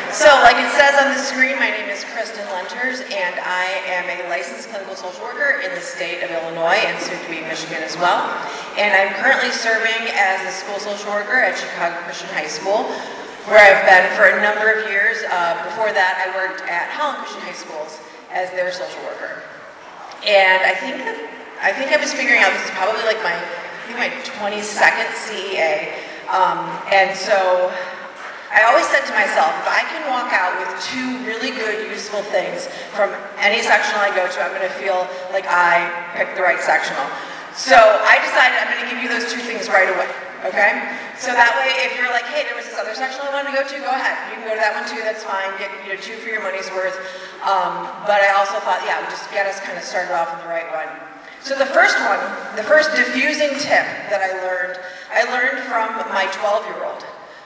So, like it says on the screen, my name is Kristen Lenters, and I am a licensed clinical social worker in the state of Illinois and soon to be Michigan as well. And I'm currently serving as a school social worker at Chicago Christian High School, where I've been for a number of years. Before that, I worked at Holland Christian High Schools as their social worker. And I think I was figuring out this is probably like my 22nd CEA. And so I always said to myself, if I can walk out with 2 really good, useful things from any sectional I go to, I'm going to feel like I picked the right sectional. So I decided I'm going to give you those 2 things right away, okay? So that way, if you're like, hey, there was this other sectional I wanted to go to, go ahead. You can go to that one too, that's fine. Get 2 for your money's worth. But I also thought, yeah, we'll just get us kind of started off in the right one. So the first one, the first diffusing tip that I learned from my 12-year-old.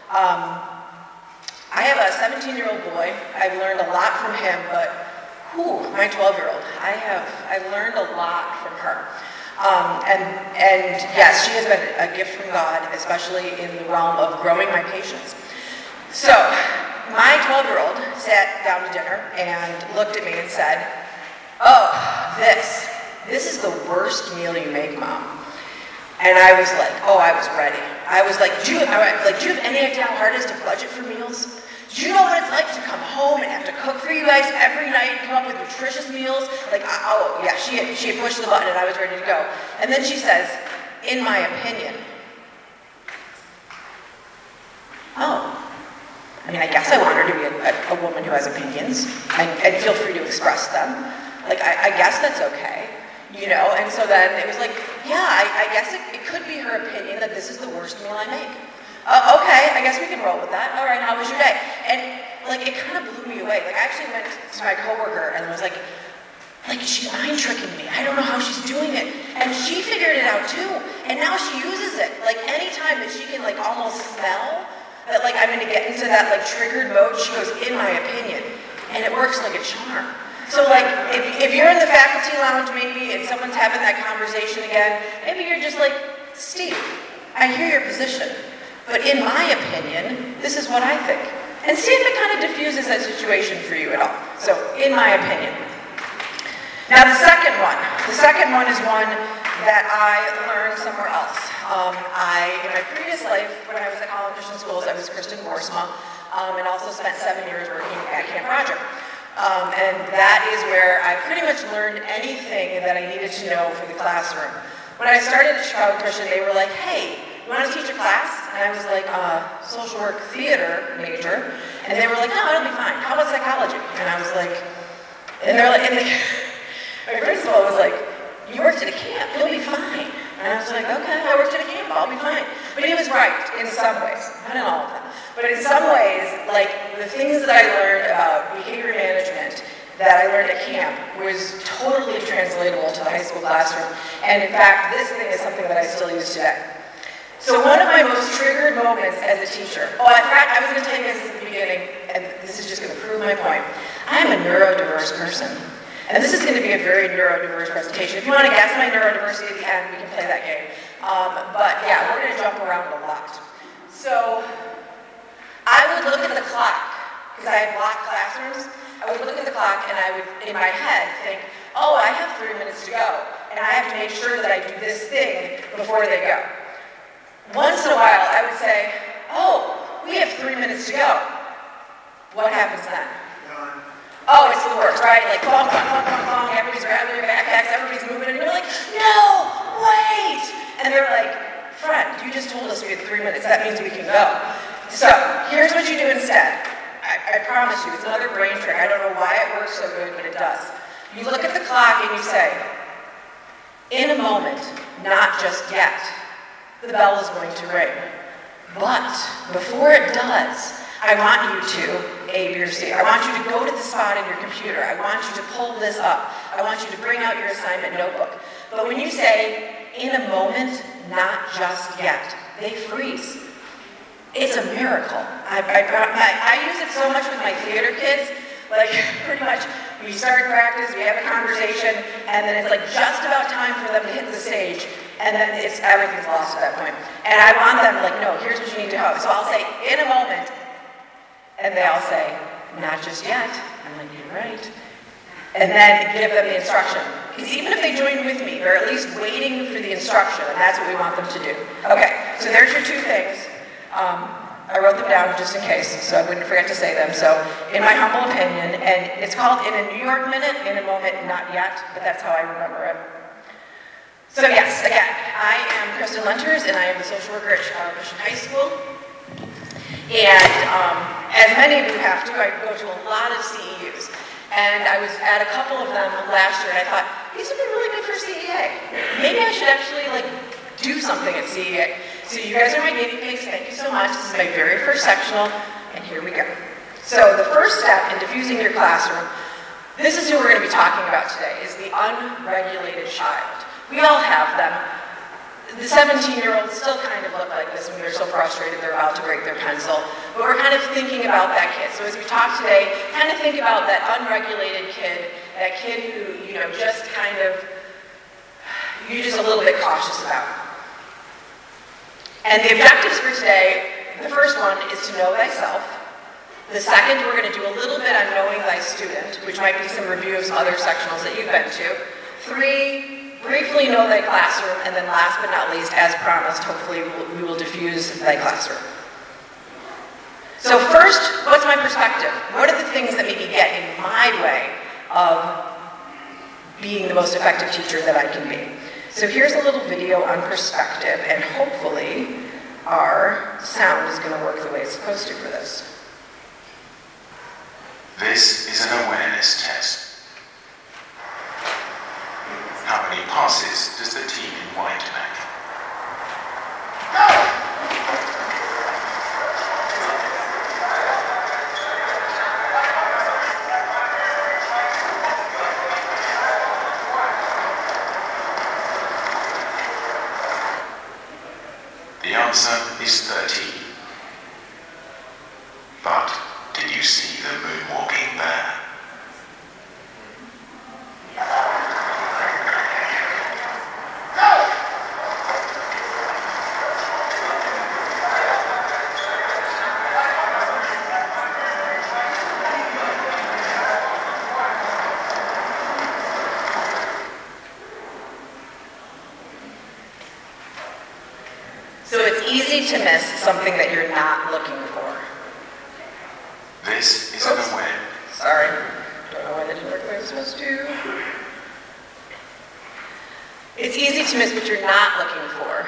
I have a 17-year-old boy. I've learned a lot from him, but my 12-year-old, I learned a lot from her. And yes, she has been a gift from God, especially in the realm of growing my patience. So my 12-year-old sat down to dinner and looked at me and said, "Oh, this is the worst meal you make, Mom." And I was like, I was ready. I was like, do you have any idea how hard it is to budget for meals? Do you know what it's like to come home and have to cook for you guys every night and come up with nutritious meals? She had pushed the button and I was ready to go. And then she says, "In my opinion." I guess I want her to be a woman who has opinions and feel free to express them. I guess that's okay. And so then it was like, yeah, I guess it could be her opinion that this is the worst meal I make. Okay, I guess we can roll with that. All right, how was your day? And it kind of blew me away. I actually went to my coworker and was like, she's mind tricking me. I don't know how she's doing it. And she figured it out too. And now she uses it. Anytime that she can almost smell that I'm going to get into that triggered mode, she goes, "In my opinion." And it works like a charm. So if you're in the faculty lounge maybe and someone's having that conversation again, maybe you're just like, "Steve, I hear your position, but in my opinion, this is what I think." And see if it kind of diffuses that situation for you at all. So, in my opinion. Now the second one is one that I learned somewhere else. In my previous life, when I was at Holland Christian Schools, I was Kristen Boersma, and also spent 7 years working at Camp Roger. And that is where I pretty much learned anything that I needed to know for the classroom. When I started at Chicago Christian, they were like, "Hey, you want to teach a class?" And I was like, social work theater major. And they were like, "No, it'll be fine. How about psychology?" And I was like, my principal was like, "You worked at a camp, you'll be fine." And I was like, "Okay, I worked at a camp, I'll be fine." But he was right in some ways, not in all of them. But in some ways, the things that I learned about behavior management that I learned at camp was totally translatable to the high school classroom. And in fact, this thing is something that I still use today. So one of my most triggered moments as a teacher, I was going to tell you guys this at the beginning, and this is just going to prove my point. I'm a neurodiverse person. And this is going to be a very neurodiverse presentation. If you want to guess my neurodiversity at the end, we can play that game. But yeah, we're going to jump around a lot. So I would look at the clock, because I had blocked classrooms. I would look at the clock and I would, in my head, think, I have 3 minutes to go. And I have to make sure that I do this thing before they go. Once in a while, I would say, we have 3 minutes to go. What happens then? It's the worst, right? Clong, clong, clong, clong, clong. Everybody's grabbing their backpacks, everybody's moving, and you're like, "No, wait!" And they're like, "Friend, you just told us we had 3 minutes. That means we can go." So, here's what you do instead. I promise you, it's another brain trick. I don't know why it works so good, but it does. You look at the clock and you say, "In a moment, not just yet, the bell is going to ring. But before it does, I want you to A, B, or C. I want you to go to the spot in your computer. I want you to pull this up. I want you to bring out your assignment notebook." But when you say, "In a moment, not just yet," they freeze. It's a miracle. I use it so much with my theater kids. Pretty much, we start practice, we have a conversation, and then it's just about time for them to hit the stage, and then everything's lost at that point. And I want them "No, here's what you need to have." So I'll say, "In a moment," and they all say, not just yet. I'm like, you're right. And then give them the instruction. Because even if they join with me, they're at least waiting for the instruction, and that's what we want them to do. Okay, so there's your two things. I wrote them down just in case, so I wouldn't forget to say them. So, in my humble opinion, and it's called In a New York Minute, in a moment, not yet, but that's how I remember it. So yes, again, I am Kristen Lenters, and I am the social worker at Chicago Christian High School. And as many of you have to, I go to a lot of CEUs. And I was at a couple of them last year, and I thought, these would be really good for CEA. Maybe I should actually do something at CEA. So you guys are my guinea pigs, thank you so much. This is my very first sectional, and here we go. So the first step in diffusing your classroom, this is who we're going to be talking about today, is the unregulated child. We all have them. The 17-year-olds still kind of look like this when they're so frustrated they're about to break their pencil. But we're kind of thinking about that kid. So as we talk today, kind of think about that unregulated kid, that kid who, just kind of, you're just a little bit cautious about. And the objectives for today, the first one is to know thyself. The second, we're going to do a little bit on knowing thy student, which might be some review of some other sectionals that you've been to. 3, briefly know thy classroom, and then last but not least, as promised, hopefully we will diffuse thy classroom. So first, what's my perspective? What are the things that maybe get in my way of being the most effective teacher that I can be? So here's a little video on perspective, and hopefully our sound is going to work the way it's supposed to for this. This is an awareness test. How many passes does the team in white make? The answer is 13. But did you see the moonwalking bear? So it's easy to miss something that you're not looking for. This is an awareness. Sorry. Don't know why that didn't work the way it was supposed to. It's easy to miss what you're not looking for.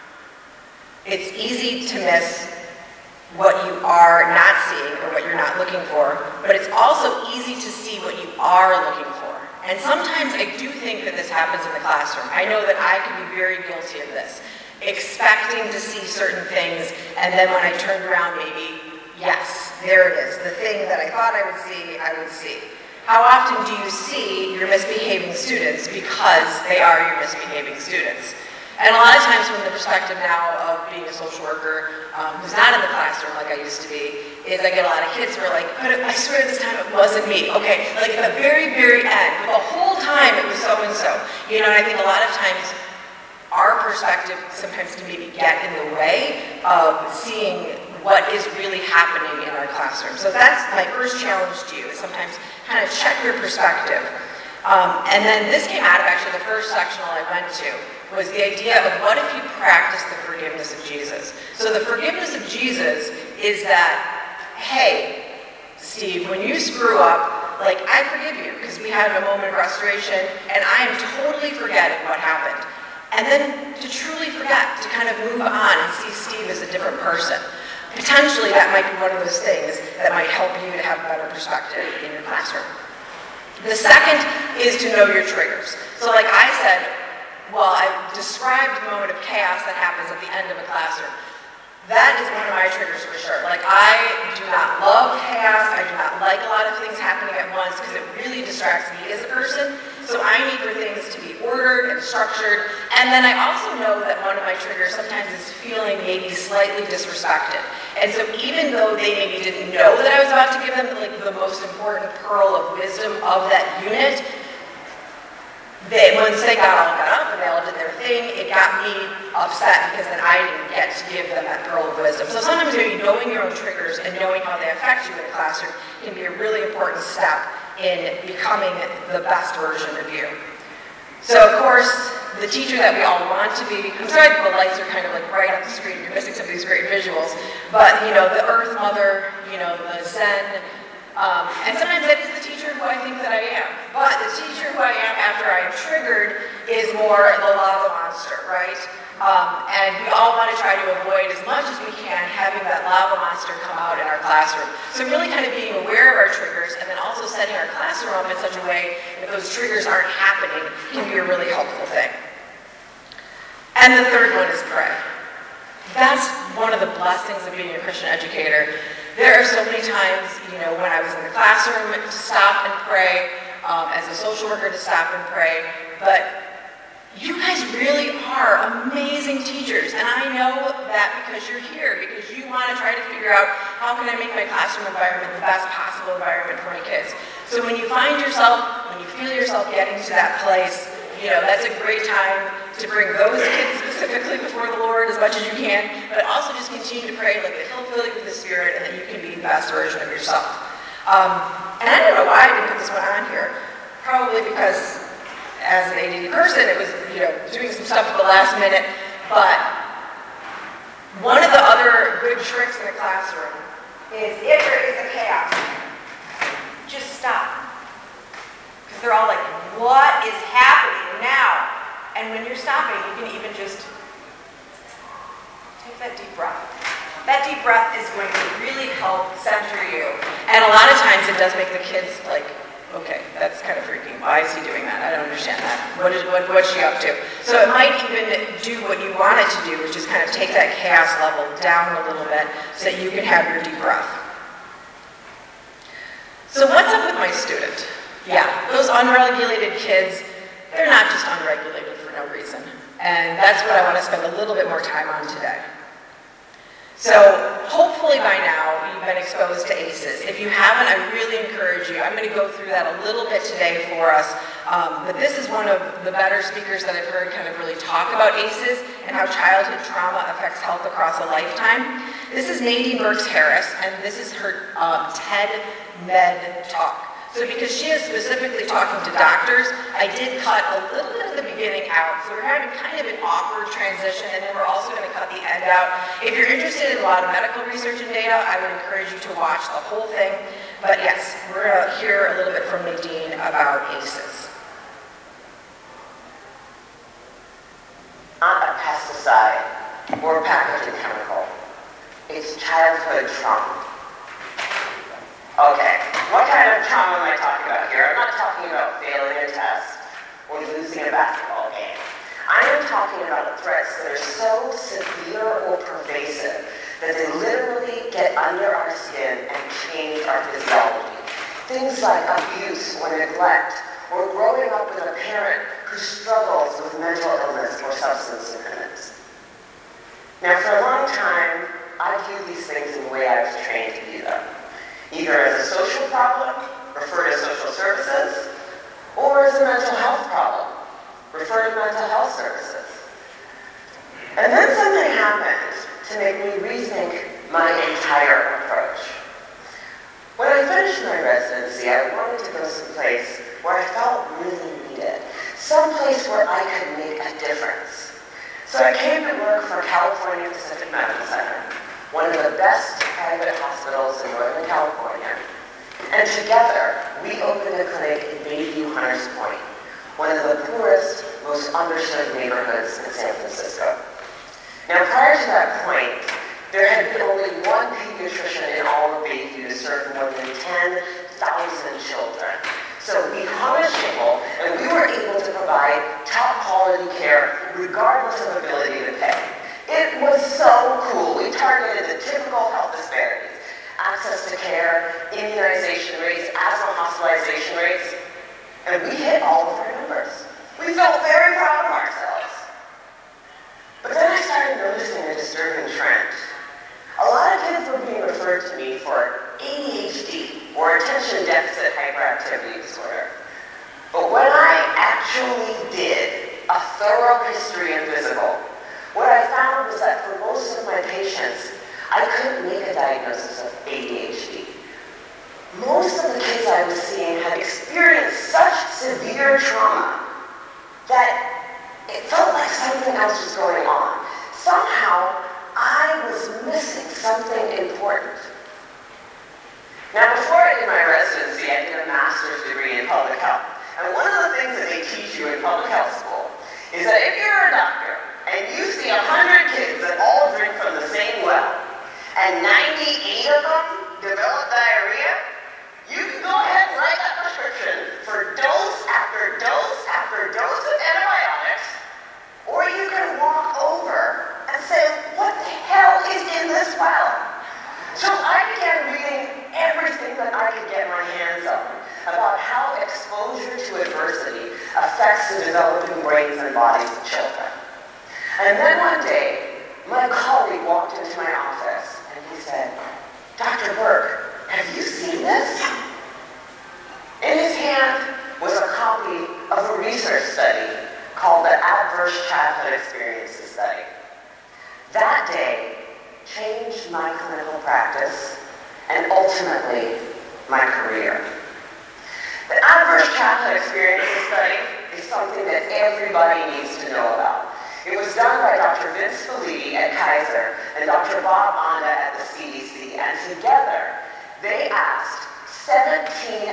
It's easy to miss what you are not seeing or what you're not looking for, but it's also easy to see what you are looking for. And sometimes I do think that this happens in the classroom. I know that I can be very guilty of this. Expecting to see certain things, and then when I turned around, maybe, yes, there it is. The thing that I thought I would see. How often do you see your misbehaving students because they are your misbehaving students? And a lot of times from the perspective now of being a social worker who's not in the classroom like I used to be, is I get a lot of kids who are like, but I swear this time it wasn't me. Okay, like at the very, very end, but the whole time it was so-and-so. And I think a lot of times our perspective sometimes can maybe get in the way of seeing what is really happening in our classroom. So that's my first challenge to you, is sometimes kind of check your perspective. And then this came out of actually the first sectional I went to, was the idea of what if you practice the forgiveness of Jesus. So the forgiveness of Jesus is that, hey, Steve, when you screw up, I forgive you, because we had a moment of frustration, and I am totally forgetting what happened. And then to truly forget, to kind of move on and see Steve as a different person. Potentially that might be one of those things that might help you to have better perspective in your classroom. The second is to know your triggers. So like I said, I described the moment of chaos that happens at the end of a classroom. That is one of my triggers for sure. I do not love chaos. I do not like a lot of things happening at once because it really distracts me as a person. So I need for things to be ordered and structured. And then I also know that one of my triggers sometimes is feeling maybe slightly disrespected. And so even though they maybe didn't know that I was about to give them the most important pearl of wisdom of that unit, once they all got up and they all did their thing, it got me upset because then I didn't get to give them that pearl of wisdom. So sometimes maybe knowing your own triggers and knowing how they affect you in a classroom can be a really important step in becoming the best version of you. So of course, the teacher that we all want to be, I'm sorry that the lights are kind of like right up the screen, you're missing some of these great visuals, but the Earth Mother, the Zen, and sometimes that is the teacher who I think that I am. But the teacher who I am after I am triggered is more the lava monster, right? And we all want to try to avoid as much as we can having that lava monster come out in our classroom. So really kind of being aware of our triggers and then also setting our classroom up in such a way that those triggers aren't happening can be a really helpful thing. And the third one is pray. That's one of the blessings of being a Christian educator. There are so many times, when I was in the classroom to stop and pray, as a social worker to stop and pray, but you guys really are amazing teachers, and I know that because you're here, because you want to try to figure out how can I make my classroom environment the best possible environment for my kids. So when you feel yourself getting to that place, that's a great time to bring those kids specifically before the Lord as much as you can, but also just continue to pray that He'll fill you with the Spirit and that you can be the best version of yourself. And I don't know why I didn't put this one on here. Probably because as an ADD person, it was, doing some stuff at the last minute. But one of the other good tricks in the classroom is if there is a chaos, just stop. Because they're all like, what is happening now? And when you're stopping, you can even just take that deep breath. That deep breath is going to really help center you. And a lot of times it does make the kids like, okay, that's kind of freaking. Why is he doing that? I don't understand that. What's she up to? So it might even do what you want it to do, which is kind of take that chaos level down a little bit so that you can have your deep breath. So what's up with my student? Yeah, those unregulated kids, they're not just unregulated for no reason. And that's what I want to spend a little bit more time on today. So hopefully by now you've been exposed to ACEs. If you haven't, I really encourage you. I'm going to go through that a little bit today for us. But this is one of the better speakers that I've heard kind of really talk about ACEs and how childhood trauma affects health across a lifetime. This is Nadine Burks-Harris, and this is her TED Med talk. So because she is specifically talking to doctors, I did cut a little bit of the beginning out. So we're having kind of an awkward transition, and then we're also going to cut the end out. If you're interested in a lot of medical research and data, I would encourage you to watch the whole thing. But yes, we're going to hear a little bit from Nadine about ACEs. Not a pesticide or packaging chemical. It's childhood trauma. Okay, what kind of trauma am I talking about here? I'm not talking about failing a test or losing a basketball game. I am talking about threats that are so severe or pervasive that they literally get under our skin and change our physiology. Things like abuse or neglect, or growing up with a parent who struggles with mental illness or substance dependence. Now, for a long time, I viewed these things in the way I was trained to view them. Either as a social problem, refer to social services, or as a mental health problem, refer to mental health services. And then something happened to make me rethink my entire approach. When I finished my residency, I wanted to go someplace where I felt really needed, someplace where I could make a difference. So I came to work for California Pacific Medical Center, one of the best private hospitals in Northern California. And together, we opened a clinic in Bayview, Hunters Point, one of the poorest, most underserved neighborhoods in San Francisco. Now, prior to that point, there had been only one pediatrician in all of Bayview to serve more than 10,000 children. So we hung a shingle, and we were able to provide top quality care regardless of ability to pay. It was so cool. We targeted the typical health disparities: access to care, immunization rates, asthma hospitalization rates, and we hit all of our numbers. We felt very proud of ourselves. But then I started noticing a disturbing trend. A lot of kids were being referred to me for ADHD, or attention deficit hyperactivity disorder. But when I actually did a thorough history and physical, what I found was that for most of my patients, I couldn't make a diagnosis of ADHD. Most of the kids I was seeing had experienced such severe trauma that it felt like something else was going on. Somehow, I was missing something important. Now, before I did my residency, I did a master's degree in public health. And one of the things that they teach you in public health school is that if you're a doctor and you see 100 kids that all drink from the same well, and 98 of them develop diarrhea, you can go ahead and write that prescription for dose after dose after dose of antibiotics, or you can walk over and say, what the hell is in this well? So I began reading everything that I could get my hands on about how exposure to adversity affects the developing brains and bodies of children. And then one day, my colleague walked into my office and he said, Dr. Burke, have you seen this? In his hand was a copy of a research study called the Adverse Childhood Experiences Study. That day changed my clinical practice and ultimately my career. The Adverse Childhood Experiences Study is something that everybody needs to know about. It was done by Dr. Vince Felitti at Kaiser and Dr. Bob Anda at the CDC, and together they asked 17,500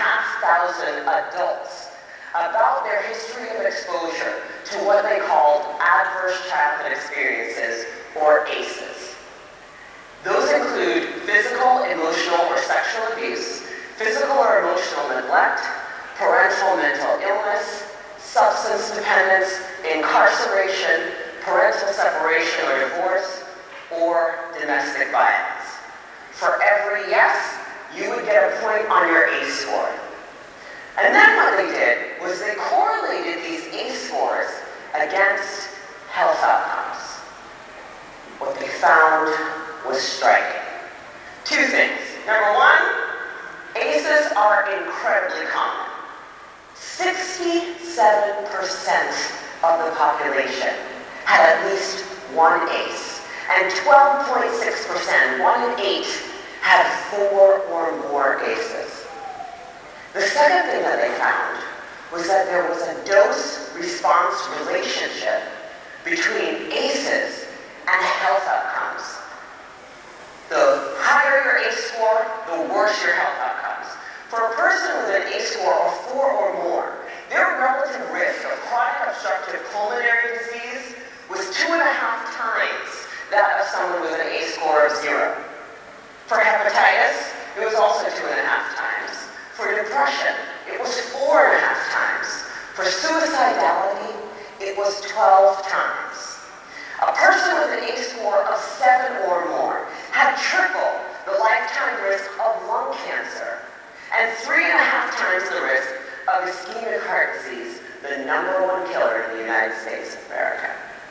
adults about their history of exposure to what they called adverse childhood experiences, or ACEs. Those include physical, emotional, or sexual abuse, physical or emotional neglect, parental mental illness, substance dependence, incarceration, parental separation or divorce, or domestic violence. For every yes, you would get a point on your ACE score. And then what they did was they correlated these ACE scores against health outcomes. What they found was striking. Two things. Number one, ACEs are incredibly common. 67% of the population had at least one ACE, and 12.6%, 1 in 8, had 4 or more ACEs. The second thing that they found was that there was a dose-response relationship between ACEs and health outcomes. The higher your ACE score, the worse your health outcomes. For a person with an ACE score of 4 or more, their relative risk of chronic obstructive pulmonary disease was 2.5 times that of someone with an ACE score of 0. For hepatitis, it was also 2.5 times. For depression, it was 4.5 times. For suicidality, it was 12 times. A person with an ACE score of 7 or more had triple the lifetime risk of lung cancer and 3.5 times the risk of ischemic heart disease, the #1 killer in the United States of America.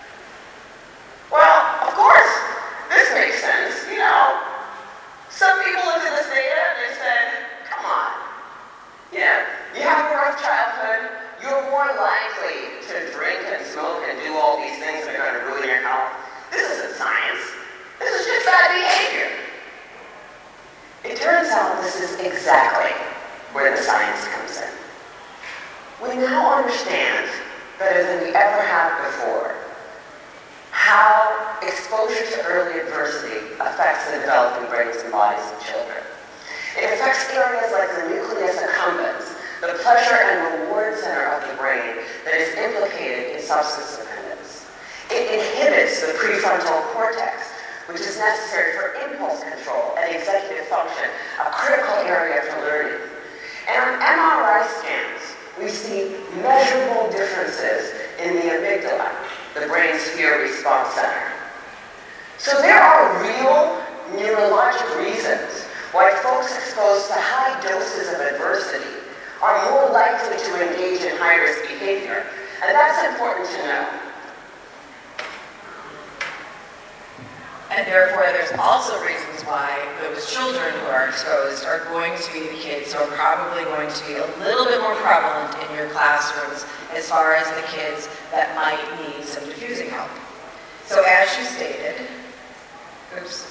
Well, of course, this makes sense. You know, some people looked at this data and they said, come on, yeah, you have a rough childhood, you're more likely to drink and smoke and do all these things that are going to ruin your health. This isn't science. This is just bad behavior. It turns out this is exactly where the science comes in. We now understand, better than we ever have before, how exposure to early adversity affects the developing brains and bodies of children. It affects areas like the nucleus accumbens, the pleasure and reward center of the brain that is implicated in substance dependence. It inhibits the prefrontal cortex, which is necessary for impulse control and executive function, a critical area for learning. And on MRI scans, we see measurable differences in the amygdala, the brain's fear response center. So there are real neurologic reasons why folks exposed to high doses of adversity are more likely to engage in high-risk behavior, and that's important to know. And therefore, there's also reasons why those children who are exposed are going to be the kids who are probably going to be a little bit more prevalent in your classrooms as far as the kids that might need some diffusing help. So as you stated, oops,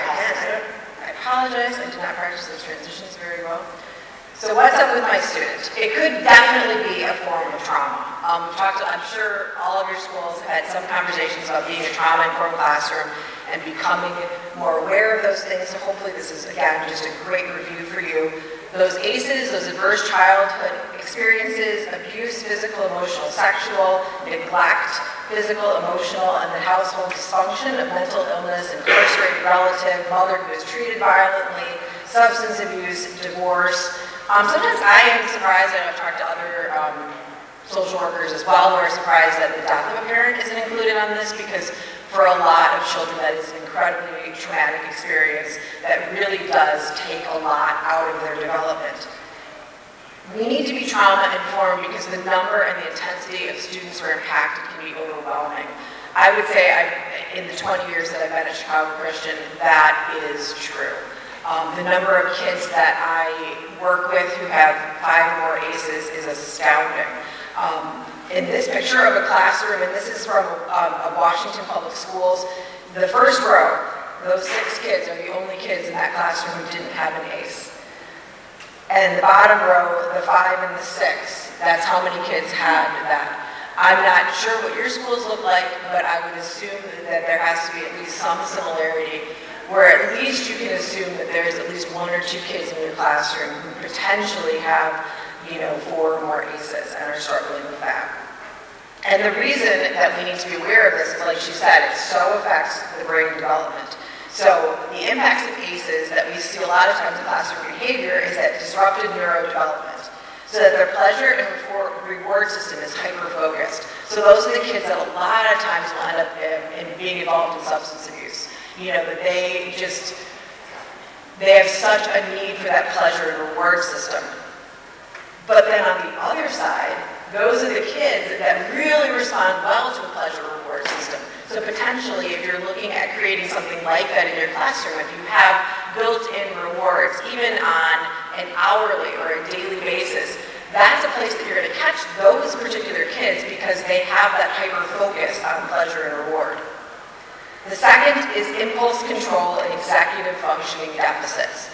I apologize, I did not practice those transitions very well. So what's up with my student? It could definitely be a form of trauma. I'm sure all of your schools have had some conversations about being a trauma-informed classroom and becoming more aware of those things. So hopefully this is, again, just a great review for you. Those ACEs, those adverse childhood experiences, abuse, physical, emotional, sexual, neglect, physical, emotional, and the household dysfunction of mental illness, incarcerated relative, mother who is treated violently, substance abuse, divorce. Sometimes I am surprised, and I've talked to other social workers as well, who are surprised that the death of a parent isn't included on this, because for a lot of children that is an incredibly traumatic experience that really does take a lot out of their development. We need to be trauma informed because the number and the intensity of students who are impacted can be overwhelming. I would say in the 20 years that I've been at Chicago Christian, that is true. The number of kids that I work with who have 5 or more ACEs is astounding. In this picture of a classroom, and this is from Washington Public Schools, the first row, those 6 kids are the only kids in that classroom who didn't have an ACE. And the bottom row, the 5 and the 6, that's how many kids had that. I'm not sure what your schools look like, but I would assume that there has to be at least some similarity where at least you can assume that there's at least 1 or 2 kids in your classroom who potentially have, 4 or more ACEs and are struggling with that. And the reason that we need to be aware of this is, like she said, it so affects the brain development. So the impacts of ACEs that we see a lot of times in classroom behavior is that disrupted neurodevelopment. So that their pleasure and reward system is hyper-focused. So those are the kids that a lot of times will end up in being involved in substance abuse. That they have such a need for that pleasure and reward system. But then on the other side, those are the kids that really respond well to a pleasure reward system. So potentially, if you're looking at creating something like that in your classroom, if you have built-in rewards, even on an hourly or a daily basis, that's a place that you're going to catch those particular kids because they have that hyper-focus on pleasure and reward. The second is impulse control and executive functioning deficits.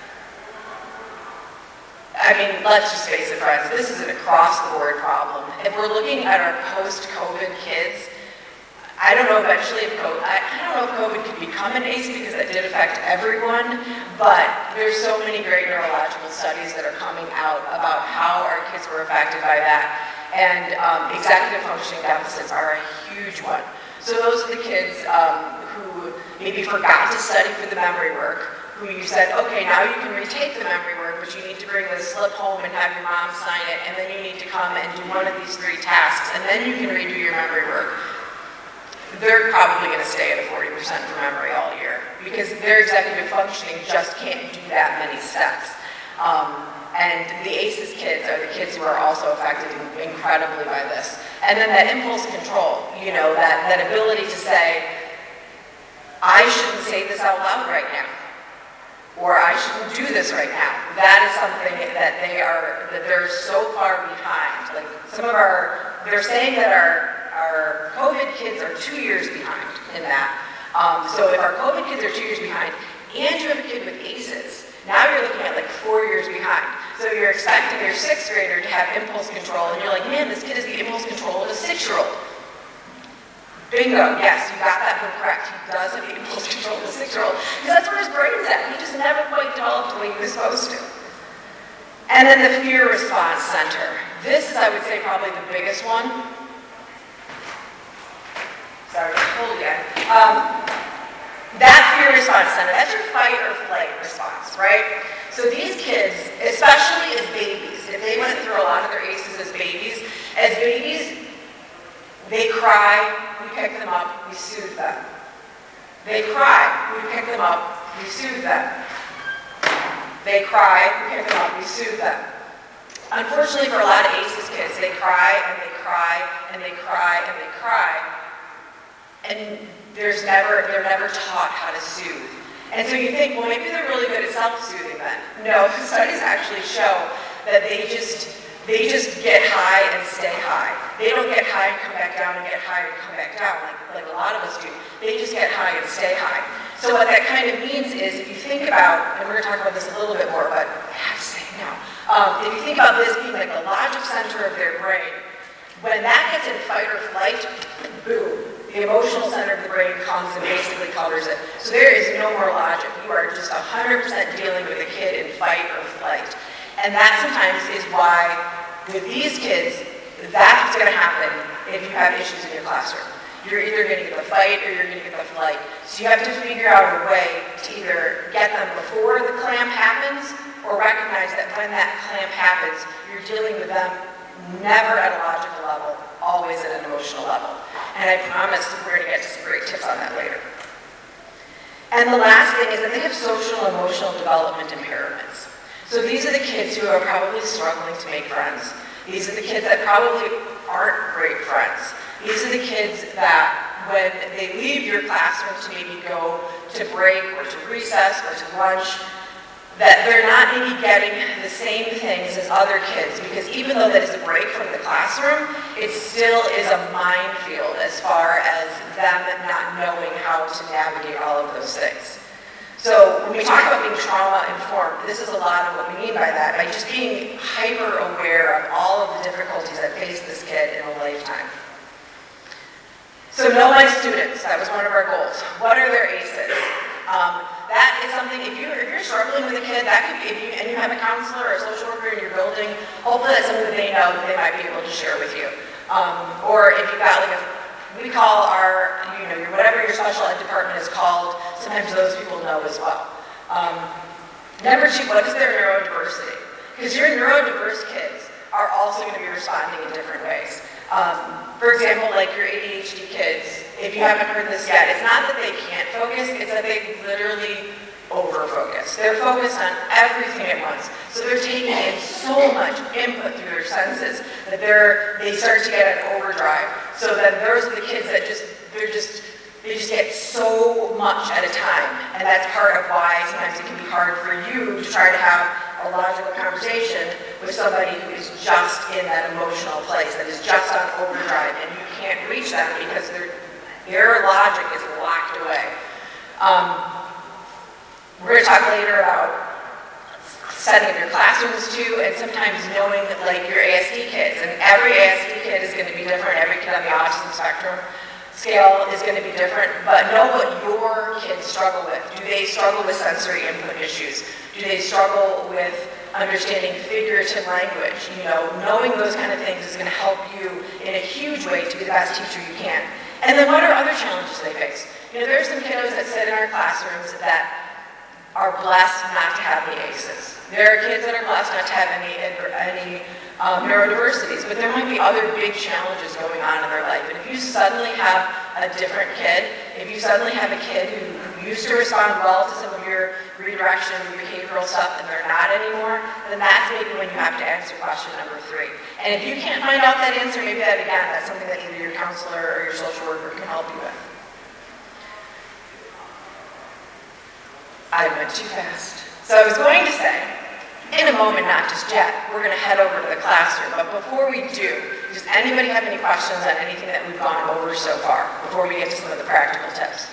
Let's just face it, friends, this is an across-the-board problem. If we're looking at our post-COVID kids, I don't know if COVID could become an ACE because that did affect everyone, but there's so many great neurological studies that are coming out about how our kids were affected by that, and executive functioning deficits are a huge one. So those are the kids who maybe forgot to study for the memory work, who you said, okay, now you can retake the memory work, but you need to bring this slip home and have your mom sign it, and then you need to come and do one of these 3 tasks, and then you can redo your memory work. They're probably going to stay at a 40% for memory all year because their executive functioning just can't do that many steps. And the ACEs kids are the kids who are also affected incredibly by this. And then that impulse control, that ability to say, I shouldn't say this out loud right now, or I shouldn't do this right now. That is something that they're so far behind. Like they're saying that our COVID kids are 2 years behind in that. So if our COVID kids are 2 years behind, and you have a kid with ACEs, now you're looking at 4 years behind. So you're expecting your 6th grader to have impulse control, and you're like, man, this kid has the impulse control of a 6-year-old. Bingo, yes, you got that one correct. He does have the impulse control of a 6-year-old, because that's where his brain's at. He just never quite developed the way he was supposed to. And then the fear response center. This is, I would say, probably the biggest one. Sorry, hold again. That fear response center, that's your fight or flight response, right? So these kids, especially as babies, if they went through a lot of their ACEs as babies, they cry, we pick them up, we soothe them. They cry, we pick them up, we soothe them. They cry, we pick them up, we soothe them. Unfortunately for a lot of ACEs kids, they cry and they cry and they cry and they cry. and they're never taught how to soothe. And so you think, well, maybe they're really good at self-soothing then. No, studies actually show that they just get high and stay high. They don't get high and come back down and get high and come back down like a lot of us do. They just get high and stay high. So what that kind of means is if you think about, and we're going to talk about this a little bit more, but I have to say it now. If you think about this being like the logic center of their brain, when that gets in fight or flight, boom, the emotional center of the brain comes and basically covers it. So there is no more logic. You are just 100% dealing with a kid in fight or flight. And that sometimes is why, with these kids, that's what's going to happen if you have issues in your classroom. You're either going to get the fight or you're going to get the flight. So you have to figure out a way to either get them before the clamp happens or recognize that when that clamp happens, you're dealing with them never at a logical level, always at an emotional level. And I promise we're going to get to some great tips on that later. And the last thing is that they have social and emotional development impairments. So these are the kids who are probably struggling to make friends. These are the kids that probably aren't great friends. These are the kids that when they leave your classroom to maybe go to break or to recess or to lunch, that they're not maybe getting the same things as other kids, because even though that is a break from the classroom, it still is a minefield as far as them not knowing how to navigate all of those things. So when we talk about being trauma-informed, this is a lot of what we mean by that, by just being hyper-aware of all of the difficulties that face this kid in a lifetime. So know my students, that was one of our goals. What are their ACEs? That is something, if you're struggling with a kid, that could be, and you have a counselor or a social worker in your building, hopefully that's something that they know that they might be able to share with you. Or if you've got like we call our, whatever your special ed department is called, sometimes those people know as well. Number 2, what is their neurodiversity? Because your neurodiverse kids are also going to be responding in different ways. For example, like your ADHD kids, if you haven't heard this yet, it's not that they can't focus, it's that they literally over-focus. They're focused on everything at once. So they're taking in so much input through their senses that they start to get an overdrive. So then those are the kids that they just get so much at a time. And that's part of why sometimes it can be hard for you to try to have a logical conversation with somebody who is just in that emotional place, that is just on overdrive, and you can't reach them because their logic is locked away. We're going to talk later about setting up your classrooms too, and sometimes knowing like your ASD kids, and every ASD kid is going to be different. Every kid on the autism spectrum scale is going to be different, but know what your kids struggle with. Do they struggle with sensory input issues? Do they struggle with understanding figurative language? Knowing those kind of things is going to help you in a huge way to be the best teacher you can. And then what are other challenges they face? There are some kiddos that sit in our classrooms that are blessed not to have any ACEs. There are kids that are blessed not to have any neurodiversities, but there might be other big challenges going on in their life. And if you suddenly have a different kid, if you suddenly have a kid who used to respond well to some of your redirection and behavioral stuff and they're not anymore, then that's maybe when you have to answer question number 3. And if you can't find out that answer, maybe that's something that either your counselor or your social worker can help you with. I went too fast. So I was going to say, in a moment, not just yet, we're going to head over to the classroom. But before we do, does anybody have any questions on anything that we've gone over so far before we get to some of the practical tips?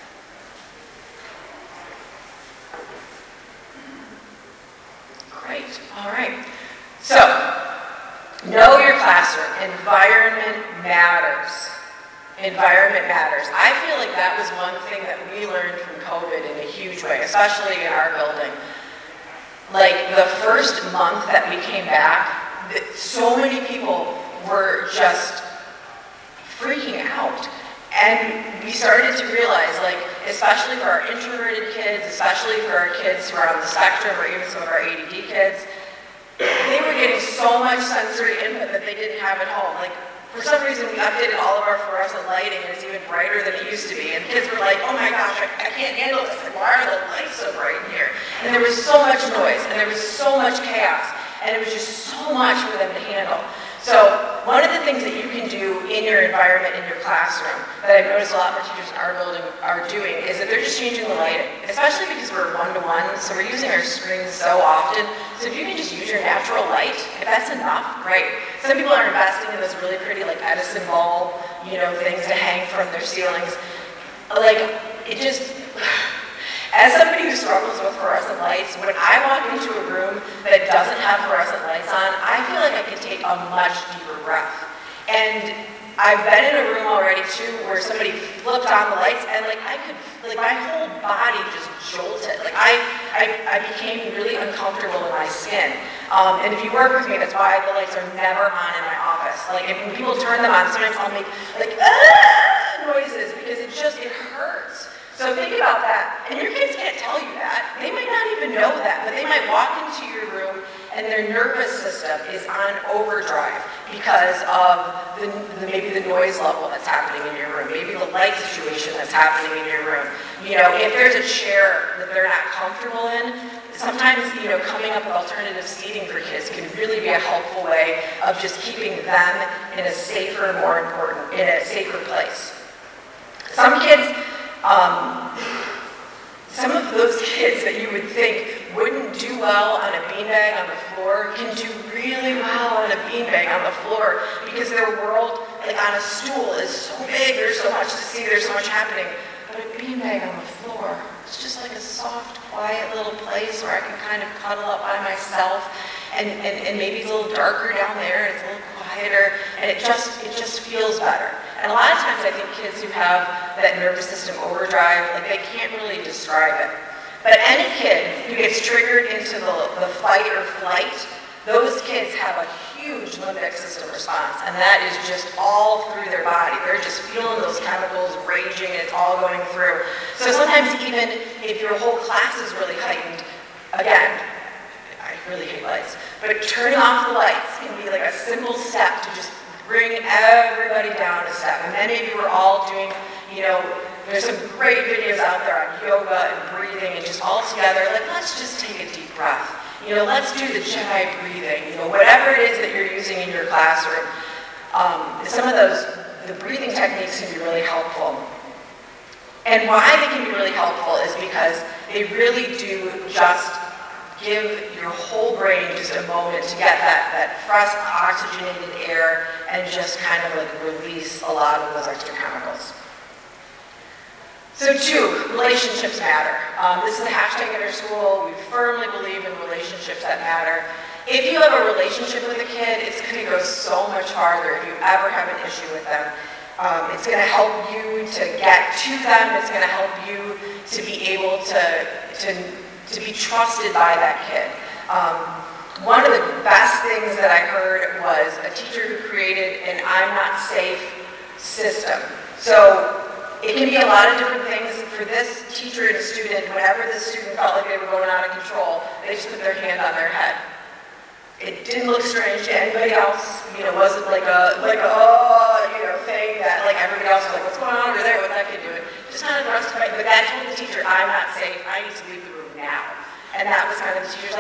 Great. All right. So, know your classroom. Environment matters. Environment matters. I feel like that was one thing that we learned from COVID in a huge way, especially in our building. Like the first month that we came back, so many people were just freaking out. And we started to realize, like, especially for our introverted kids, especially for our kids who are on the spectrum or even some of our ADD kids, they were getting so much sensory input that they didn't have at home. Like, for some reason, we updated all of our fluorescent lighting and it's even brighter than it used to be. And kids were like, oh my gosh, I can't handle this. Like, why are the lights so bright in here? And there was so much noise and there was so much chaos. and it was just so much for them to handle. So one of the things that you can do in your environment, in your classroom, that I've noticed a lot more teachers in our building are doing, is that they're just changing the lighting, especially because we're one-to-one, so we're using our screens so often. So if you can just use your natural light, if that's enough, great. Some people are investing in those really pretty, like Edison bulb, things to hang from their ceilings. Like, it just... As somebody who struggles with fluorescent lights, when I walk into a room that doesn't have fluorescent lights on, I feel like I can take a much deeper breath. And I've been in a room already too where somebody flipped on the lights and my whole body just jolted. I became really uncomfortable in my skin. And if you work with me, that's why the lights are never on in my office. When people turn them on, sometimes I'll make noises because it hurts. So think about that. And your kids can't tell you that. They might not even know that, but they might walk into your room and their nervous system is on overdrive because of maybe the noise level that's happening in your room, maybe the light situation that's happening in your room. If there's a chair that they're not comfortable in, sometimes, coming up with alternative seating for kids can really be a helpful way of just keeping them in a safer, in a safer place. Some of those kids that you would think wouldn't do well on a beanbag on the floor can do really well on a beanbag on the floor because their world, on a stool, is so big, there's so much to see, there's so much happening. But a beanbag on the floor, it's just like a soft, quiet little place where I can kind of cuddle up by myself, and maybe it's a little darker down there, and it's a little quieter, and it just feels better. And a lot of times I think kids who have that nervous system overdrive, they can't really describe it. But any kid who gets triggered into the fight or flight, those kids have a huge limbic system response, and that is just all through their body. They're just feeling those chemicals raging, and it's all going through. So sometimes even if your whole class is really heightened, again, I really hate lights, but turning off the lights can be like a simple step to just bring everybody down a step. And many of you are all doing, there's some great videos out there on yoga and breathing and just all together. Let's just take a deep breath. Let's do the Jedi breathing. Whatever it is that you're using in your classroom. Some of the breathing techniques can be really helpful. And why they can be really helpful is because they really do just give your whole brain just a moment to get that fresh oxygenated air and just kind of release a lot of those extra chemicals. So 2, relationships matter. This is a hashtag at our school. We firmly believe in relationships that matter. If you have a relationship with a kid, it's going to go so much farther if you ever have an issue with them. It's going to help you to get to them. It's going to help you to be able to be trusted by that kid. One of the best things that I heard was a teacher who created an I'm not safe system. So it can be a lot of different things. For this teacher and student, whenever the student felt like they were going out of control, they just put their hand on their head. It didn't look strange to anybody else. Wasn't like a thing that everybody else was like, what's going on over there? What's that kid doing? Just kind of justified. But that told the teacher, I'm not safe. I need to leave the room now. And that was kind of the teacher's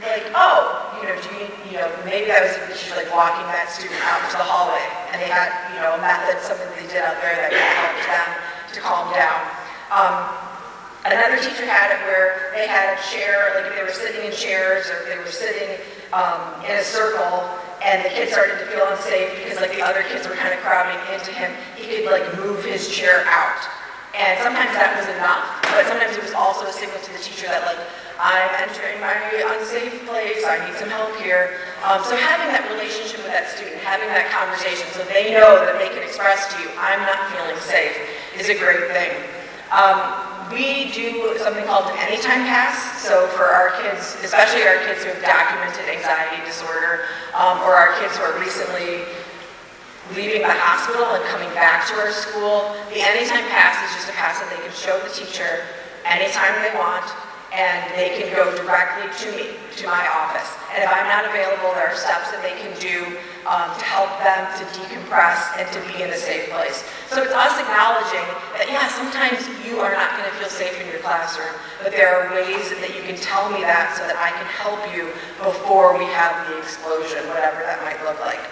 maybe that was the teacher walking that student out to the hallway, and they had a method, something they did out there that helped them to calm down. Another teacher had it where they had a chair, if they were sitting in chairs or if they were sitting in a circle, and the kid started to feel unsafe because the other kids were kind of crowding into him, he could move his chair out. And sometimes that was enough, but sometimes it was also a signal to the teacher that I'm entering my unsafe place, I need some help here. So having that relationship with that student, having that conversation so they know that they can express to you, I'm not feeling safe, is a great thing. We do something called an Anytime Pass. So for our kids, especially our kids who have documented anxiety disorder, or our kids who are recently leaving the hospital and coming back to our school, the Anytime Pass is just a pass that they can show the teacher anytime they want. and they can go directly to me, to my office. And if I'm not available, there are steps that they can do to help them to decompress and to be in a safe place. So it's us acknowledging that, yeah, sometimes you are not going to feel safe in your classroom, but there are ways that you can tell me that so that I can help you before we have the explosion, whatever that might look like.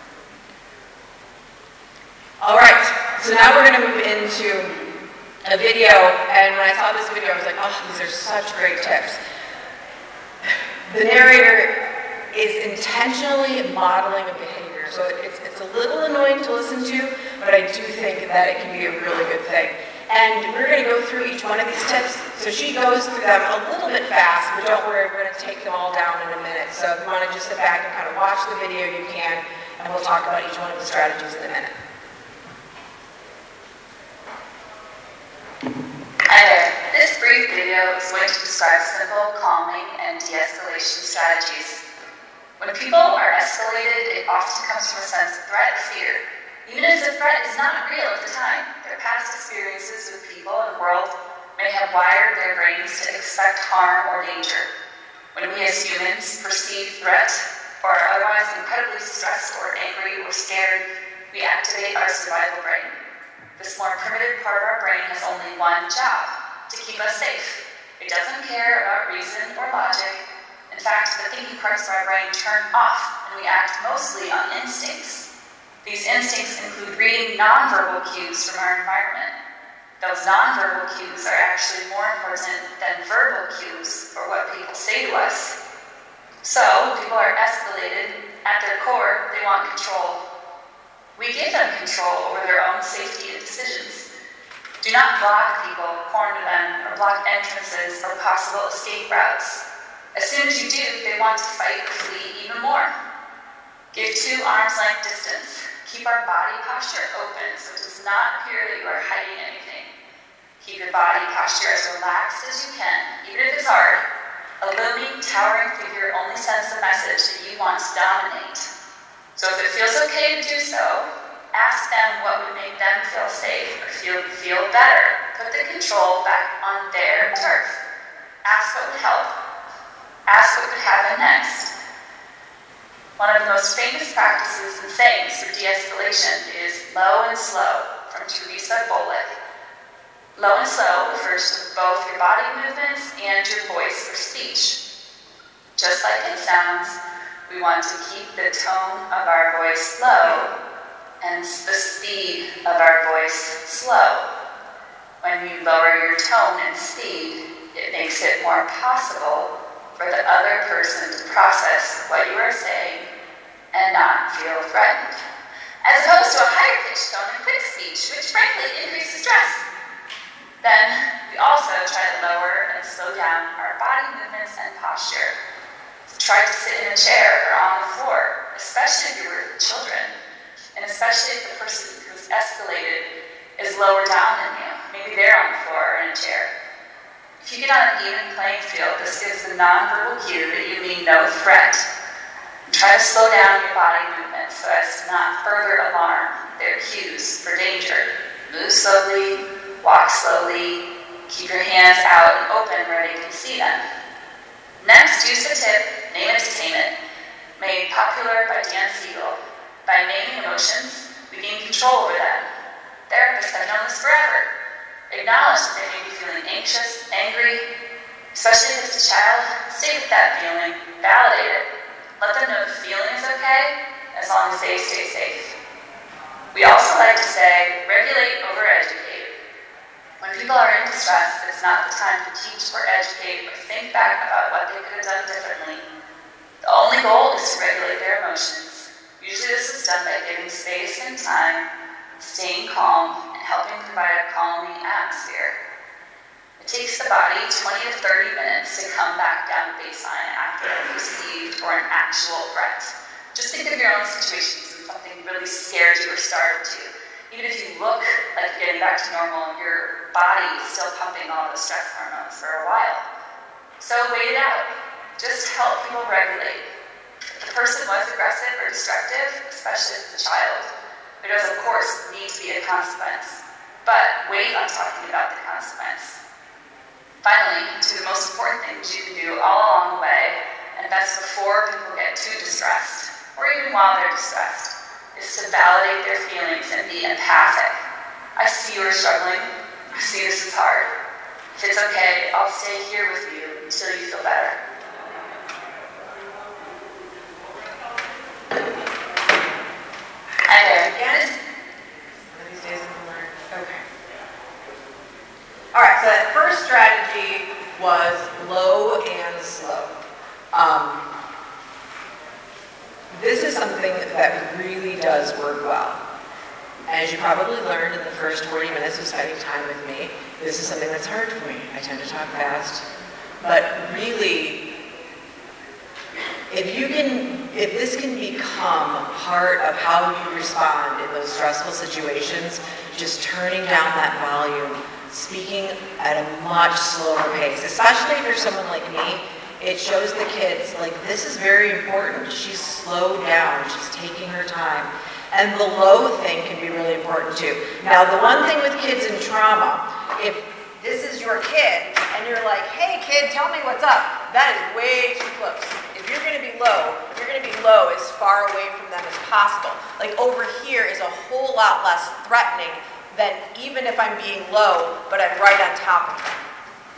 All right, so now we're going to move into a video, and when I saw this video, I was like, oh, these are such great tips. The narrator is intentionally modeling a behavior, so it's a little annoying to listen to, but I do think that it can be a really good thing. And we're going to go through each one of these tips. So she goes through them a little bit fast, but don't worry, we're going to take them all down in a minute. So if you want to just sit back and kind of watch the video, you can, and we'll talk about each one of the strategies in a minute. Hi there. This brief video is going to describe simple calming and de-escalation strategies. When people are escalated, it often comes from a sense of threat or fear. Even if the threat is not real at the time, their past experiences with people and the world may have wired their brains to expect harm or danger. When we as humans perceive threat or are otherwise incredibly stressed or angry or scared, we activate our survival brain. This more primitive part of our brain has only one job: to keep us safe. It doesn't care about reason or logic. In fact, the thinking parts of our brain turn off and we act mostly on instincts. These instincts include reading nonverbal cues from our environment. Those nonverbal cues are actually more important than verbal cues for what people say to us. So, when people are escalated, at their core, they want control. We give them control over their own safety and decisions. Do not block people, corner them, or block entrances or possible escape routes. As soon as you do, they want to fight or flee even more. Give 2 arms length distance. Keep our body posture open so it does not appear that you are hiding anything. Keep your body posture as relaxed as you can, even if it's hard. A looming, towering figure only sends the message that you want to dominate. So if it feels okay to do so, ask them what would make them feel safe or feel better. Put the control back on their turf. Ask what would help. Ask what could happen next. One of the most famous practices and sayings for de-escalation is low and slow, from Teresa Bolick. Low and slow refers to both your body movements and your voice or speech. Just like it sounds, we want to keep the tone of our voice low and the speed of our voice slow. When you lower your tone and speed, it makes it more possible for the other person to process what you are saying and not feel threatened, as opposed to a higher pitched tone and quick speech, which frankly increases stress. Then we also try to lower and slow down our body movements and posture. Try to sit in a chair or on the floor, especially if you were children, and especially if the person who's escalated is lower down than you. Maybe they're on the floor or in a chair. If you get on an even playing field, this gives the nonverbal cue that you mean no threat. And try to slow down your body movements so as to not further alarm their cues for danger. Move slowly, walk slowly, keep your hands out and open where they can see them. Next, use the tip, Name It to Tame It, made popular by Dan Siegel. By naming emotions, we gain control over them. Therapists have known this forever. Acknowledge that they may be feeling anxious, angry, especially if it's a child. Stay with that feeling, validate it. Let them know the feeling is okay, as long as they stay safe. We also like to say, regulate over educate. When people are in distress, it's not the time to teach or educate or think back about what they could have done differently. The only goal is to regulate their emotions. Usually this is done by giving space and time, staying calm, and helping provide a calming atmosphere. It takes the body 20 to 30 minutes to come back down to baseline after a perceived or an actual threat. Just think of your own situations when something really scared you or startled you. Even if you look like you're getting back to normal, your body is still pumping all the stress hormones for a while. So wait it out. Just help people regulate. If the person was aggressive or destructive, especially if it's a child, there does, of course, need to be a consequence. But wait on talking about the consequence. Finally, do the most important things you can do all along the way, and that's before people get too distressed, or even while they're distressed, is to validate their feelings and be empathic. I see you are struggling. I see this is hard. If it's okay, I'll stay here with you until you feel better. Hi there. Again? One of these days I can learn. Okay. All right, so that first strategy was low and slow. This is something that really does work well. As you probably learned in the first 40 minutes of spending time with me, this is something that's hard for me. I tend to talk fast. But really, if this can become part of how you respond in those stressful situations, just turning down that volume, speaking at a much slower pace, especially if you're someone like me, it shows the kids, like, this is very important. She's slowed down. She's taking her time. And the low thing can be really important too. Now, the one thing with kids in trauma, if this is your kid and you're like, hey kid, tell me what's up, that is way too close. If you're going to be low, you're going to be low as far away from them as possible. Like over here is a whole lot less threatening than even if I'm being low, but I'm right on top of them.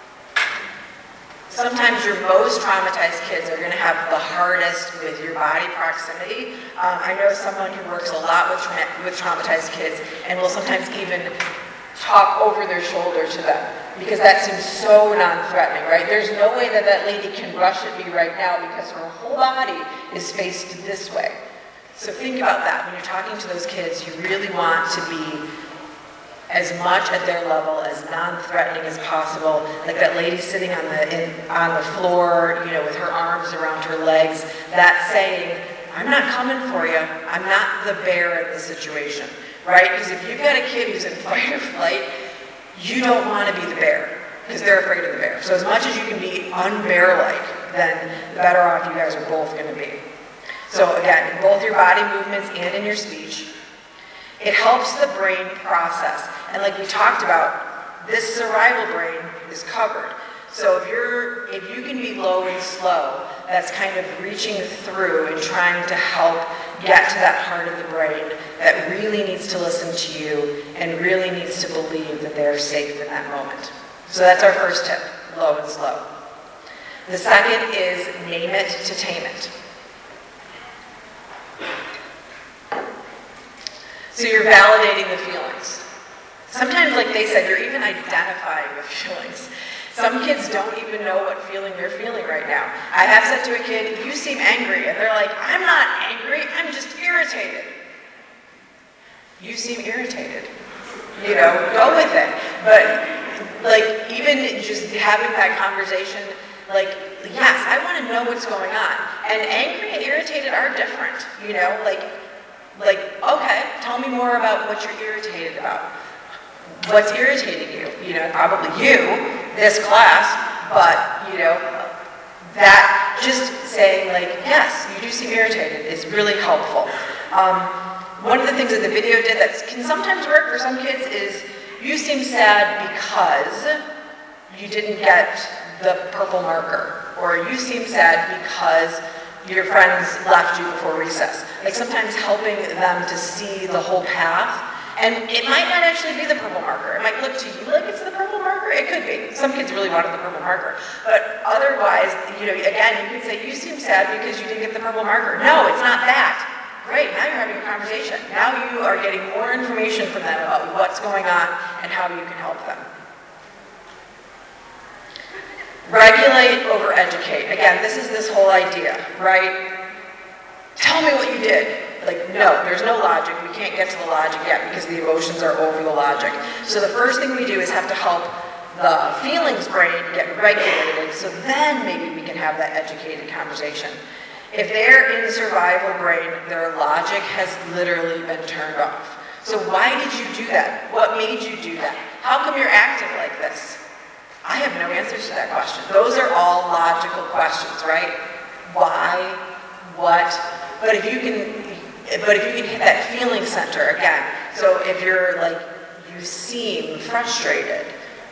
Sometimes your most traumatized kids are going to have the hardest with your body proximity. I know someone who works a lot with traumatized kids and will sometimes even talk over their shoulder to them because that seems so non-threatening, right? There's no way that that lady can rush at me right now because her whole body is faced this way. So think about that. When you're talking to those kids, you really want to be as much at their level, as non-threatening as possible. Like that lady sitting on the floor, you know, with her arms around her legs, that's saying, I'm not coming for you. I'm not the bear in the situation, right? Because if you've got a kid who's in fight or flight, you don't want to be the bear because they're afraid of the bear. So as much as you can be unbear-like, then the better off you guys are both going to be. So again, in both your body movements and in your speech, it helps the brain process. And like we talked about, this survival brain is covered. So if you can be low and slow, that's kind of reaching through and trying to help get to that part of the brain that really needs to listen to you and really needs to believe that they're safe in that moment. So that's our first tip, low and slow. The second is name it to tame it. So you're validating the feelings. Sometimes, like they said, you're even identifying with feelings. Some kids don't even know what feeling they're feeling right now. I have said to a kid, you seem angry. And they're like, I'm not angry, I'm just irritated. You seem irritated. You know, go with it. But, like, even just having that conversation, like, yes, I want to know what's going on. And angry and irritated are different, you know, like, okay, tell me more about what you're irritated about. What's irritating you? You know, probably you, this class, but, you know, that just saying like, yes, you do seem irritated is really helpful. One of the things that the video did that can sometimes work for some kids is you seem sad because you didn't get the purple marker, or you seem sad because your friends left you before recess. Like sometimes helping them to see the whole path. And it might not actually be the purple marker. It might look to you like it's the purple marker. It could be. Some kids really wanted the purple marker. But otherwise, you know, again, you could say, you seem sad because you didn't get the purple marker. No, it's not that. Great, now you're having a conversation. Now you are getting more information from them about what's going on and how you can help them. Regulate over educate. Again, this is this whole idea, right? Tell me what you did. Like, no, there's no logic. We can't get to the logic yet because the emotions are over the logic. So the first thing we do is have to help the feelings brain get regulated so then maybe we can have that educated conversation. If they're in survival brain, their logic has literally been turned off. So why did you do that? What made you do that? How come you're acting like this? I have no answers to that question. Those are all logical questions, right? Why? What? But if you can hit that feeling center again, so if you're like, you seem frustrated,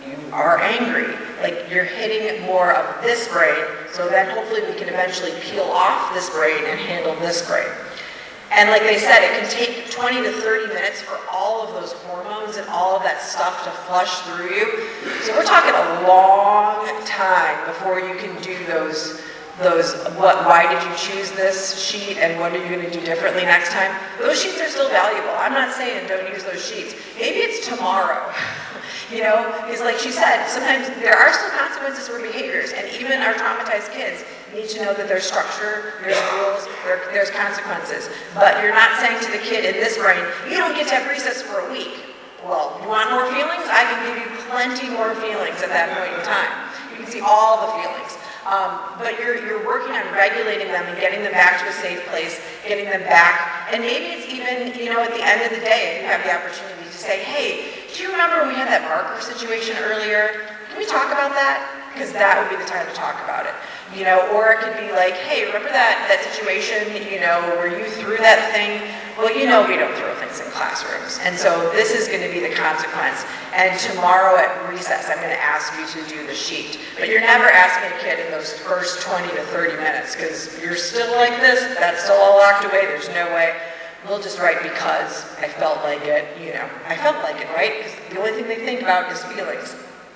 you are angry. Like, you're hitting more of this brain, so then hopefully we can eventually peel off this brain and handle this brain. And like they said, it can take 20 to 30 minutes for all of those hormones and all of that stuff to flush through you. So we're talking a long time before you can do those why did you choose this sheet and what are you going to do differently next time? Those sheets are still valuable. I'm not saying don't use those sheets. Maybe it's tomorrow. Because like she said, sometimes there are still consequences for behaviors, and even our traumatized kids need to know that there's structure, there's rules, there's consequences. But you're not saying to the kid in this brain, you don't get to have recess for a week. Well, you want more feelings? I can give you plenty more feelings at that point in time. You can see all the feelings. But you're working on regulating them and getting them back to a safe place, getting them back. And maybe it's even, at the end of the day, if you have the opportunity to say, hey, do you remember when we had that marker situation earlier? Can we talk about that? Because that would be the time to talk about it. Or it could be like, hey, remember that situation, where you threw that thing? Well, we don't throw things in classrooms. And so this is going to be the consequence. And tomorrow at recess, I'm going to ask you to do the sheet. But you're never asking a kid in those first 20 to 30 minutes, because you're still like this, that's still all locked away, there's no way. We'll just write because I felt like it, I felt like it, right? Because the only thing they think about is feelings.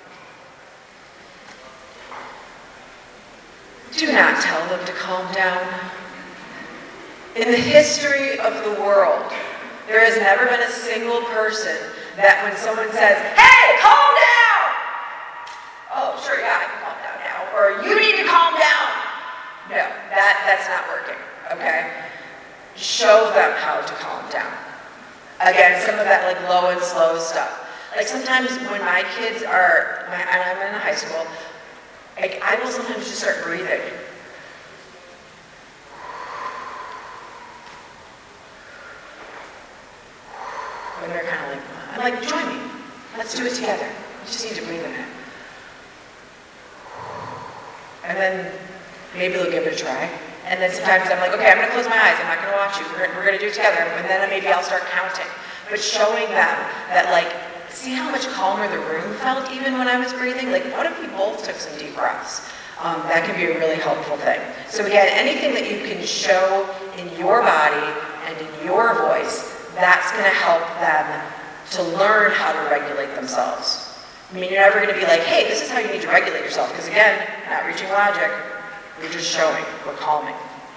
Do not tell them to calm down. In the history of the world, there has never been a single person that when someone says, hey, calm down! Oh, sure, yeah, I can calm down now. Or you need to calm down. No, that's not working, okay? Show them how to calm down. Again, some of that like low and slow stuff. Like sometimes when my kids are, and I'm in high school, I will sometimes just start breathing. When they're kind of like, I'm like, join me. Let's do it together. You just need to breathe a minute. And then maybe they'll give it a try. And then sometimes I'm like, okay, I'm going to close my eyes. I'm not going to watch you. We're going to do it together. And then maybe I'll start counting. But showing them that like, see how much calmer the room felt even when I was breathing? Like, what if we both took some deep breaths? That can be a really helpful thing. So again, anything that you can show in your body and in your voice, that's going to help them to learn how to regulate themselves. I mean, you're never going to be like, hey, this is how you need to regulate yourself. Because again, not reaching logic, we're just showing, we're calming.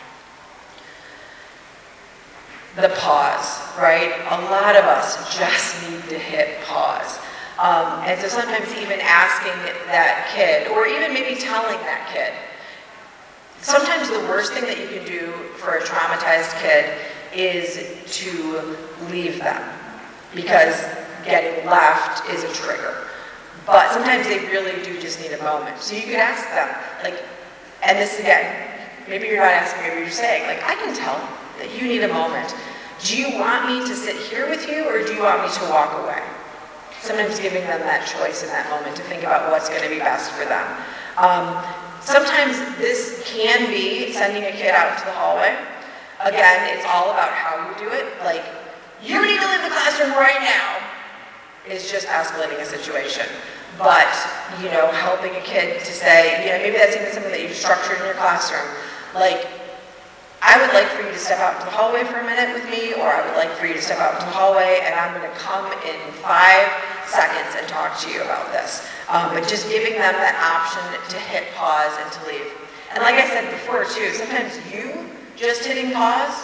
The pause, right? A lot of us just need to hit pause. And so sometimes even asking that kid, or even maybe telling that kid, sometimes the worst thing that you can do for a traumatized kid is to leave them, because getting left is a trigger. But sometimes they really do just need a moment. So you could ask them, like, and this again, maybe you're not asking, maybe you're saying, like, I can tell that you need a moment. Do you want me to sit here with you, or do you want me to walk away? Sometimes giving them that choice in that moment to think about what's going to be best for them. Sometimes this can be sending a kid out into the hallway. Again, it's all about how you do it. Like, you need to leave the classroom right now is just escalating a situation. But, helping a kid to say, maybe that's even something that you've structured in your classroom. Like, I would like for you to step out into the hallway for a minute with me, or I would like for you to step out into the hallway and I'm going to come in 5 seconds and talk to you about this. But just giving them that option to hit pause and to leave. And like I said before too, sometimes you just hitting pause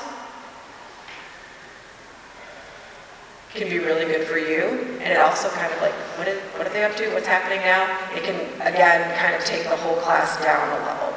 can be really good for you. And it also kind of like, what are they up to? What's happening now? It can, again, kind of take the whole class down a level.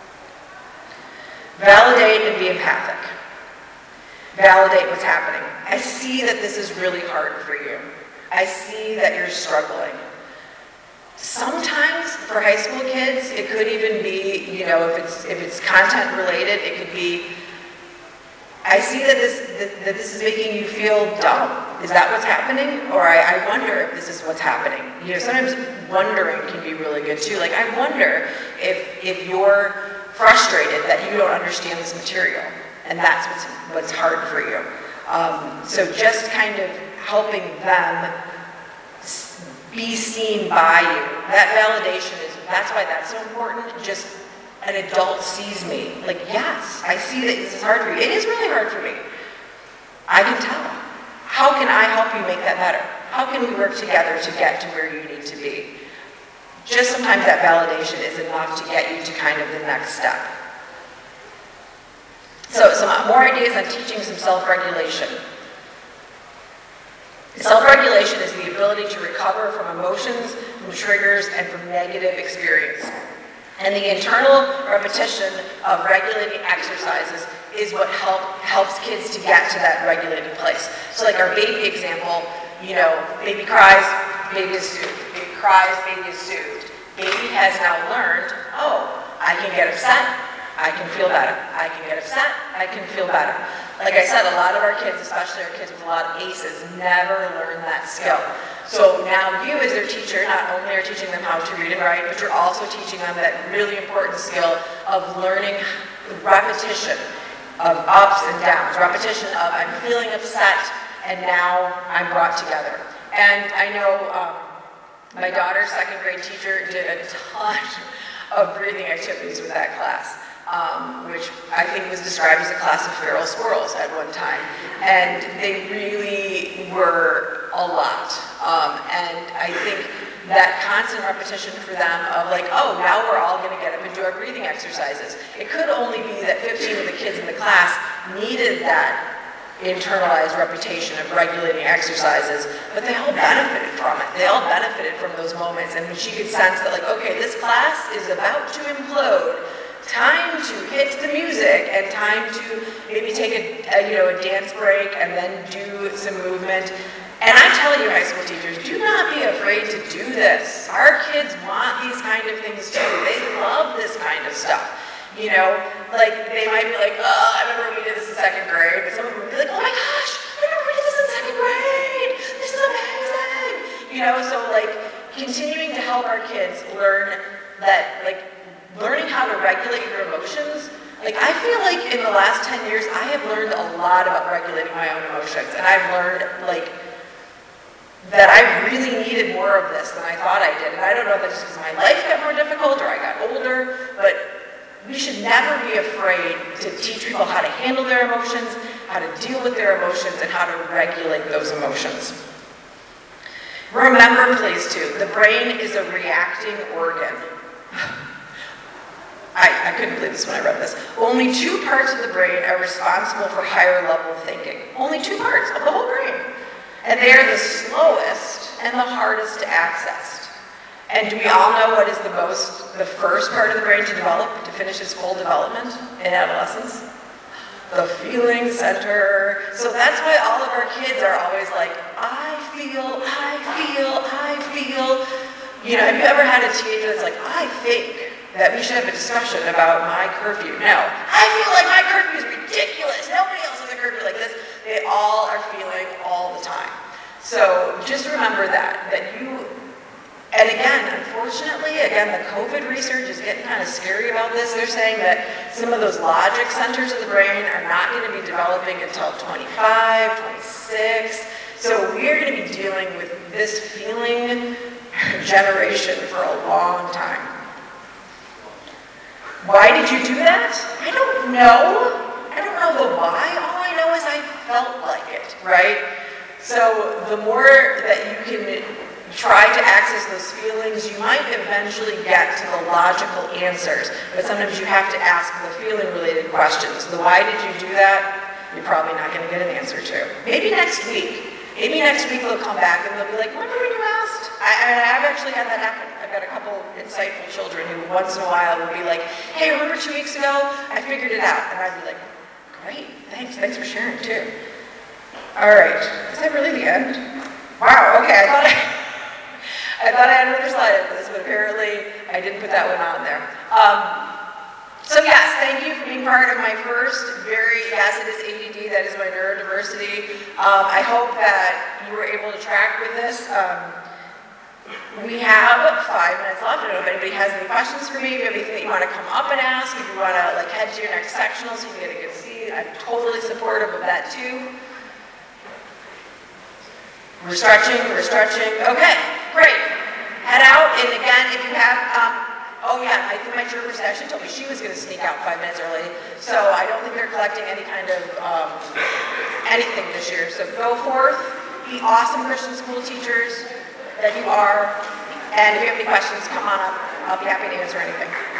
Validate and be empathic. Validate what's happening. I see that this is really hard for you. I see that you're struggling. Sometimes for high school kids, it could even be, if it's content related, it could be, I see that this is making you feel dumb. Is that what's happening? Or I wonder if this is what's happening. Sometimes wondering can be really good too. Like, I wonder if you're frustrated that you don't understand this material, and that's what's hard for you. So just kind of helping them be seen by you. That validation that's why that's so important. Just an adult sees me. Like, yes, I see that this is hard for you. It is really hard for me. I can tell. How can I help you make that better? How can we work together to get to where you need to be? Just sometimes that validation is enough to get you to kind of the next step. So some more ideas on teaching some self-regulation. Self-regulation is the ability to recover from emotions, from triggers, and from negative experience. And the internal repetition of regulating exercises is what helps kids to get to that regulated place. So like our baby example, baby cries, baby is soothed. Baby cries, baby is soothed. Baby has now learned, I can get upset, I can feel better. I can get upset, I can feel better. Like I said, a lot of our kids, especially our kids with a lot of ACEs, never learn that skill. So now you as their teacher not only are teaching them how to read and write, but you're also teaching them that really important skill of learning repetition of ups and downs, repetition of I'm feeling upset and now I'm brought together. And I know my daughter's second grade teacher did a ton of breathing activities with that class. Which I think was described as a class of feral squirrels at one time. And they really were a lot. And I think that constant repetition for them of like, now we're all going to get up and do our breathing exercises. It could only be that 15 of the kids in the class needed that internalized repetition of regulating exercises, but they all benefited from it. They all benefited from those moments. And when she could sense that like, okay, this class is about to implode, time to hit the music and time to maybe take a dance break and then do some movement. And I tell you, high school teachers, do not be afraid to do this. Our kids want these kind of things too. They love this kind of stuff. Like they might be like, I remember when we did this in second grade, but some of them would be like, oh my gosh, I remember we did this in second grade. This is amazing. So like continuing to help our kids learn that learning how to regulate your emotions. Like I feel like in the last 10 years, I have learned a lot about regulating my own emotions. And I've learned that I really needed more of this than I thought I did. And I don't know if that's just because my life got more difficult or I got older, but we should never be afraid to teach people how to handle their emotions, how to deal with their emotions, and how to regulate those emotions. Remember, please, too, the brain is a reacting organ. I couldn't believe this when I read this. Only 2 parts of the brain are responsible for higher level thinking. Only 2 parts of the whole brain. And they are the slowest and the hardest to access. And do we all know what is the first part of the brain to develop, to finish its full development in adolescence? The feeling center. So that's why all of our kids are always like, I feel. Have you ever had a teenager that's like, I think that we should have a discussion about my curfew? No. I feel like my curfew is ridiculous. Nobody else has a curfew like this. They all are feeling all the time. So just remember that you, and again, unfortunately, the COVID research is getting kind of scary about this. They're saying that some of those logic centers of the brain are not going to be developing until 25, 26. So we're going to be dealing with this feeling generation for a long time. Why did you do that? I don't know. I don't know the why. All I know is I felt like it, right? So the more that you can try to access those feelings, you might eventually get to the logical answers. But sometimes you have to ask the feeling-related questions. The why did you do that? You're probably not going to get an answer to. Maybe next week. Maybe next week they'll come back and they'll be like, remember when you asked? I've actually had that happen. I've got a couple insightful children who once in a while will be like, hey, remember 2 weeks ago? I figured it out. And I'd be like, great, thanks for sharing too. All right, is that really the end? Wow, okay, I thought I had another slide after this, but apparently I didn't put that one on there. So yes, thank you for being part of my first yes, it is ADD, that is my neurodiversity. I hope that you were able to track with this. We have 5 minutes left. I don't know if anybody has any questions for me. If you have anything that you want to come up and ask, if you want to head to your next sectional so you can get a good seat, I'm totally supportive of that too. We're stretching. Okay, great. Oh yeah, I think my cheerleader actually told me she was going to sneak out 5 minutes early. So I don't think they're collecting any kind of anything this year. So go forth, be awesome Christian school teachers that you are. And if you have any questions, come on up. I'll be happy to answer anything.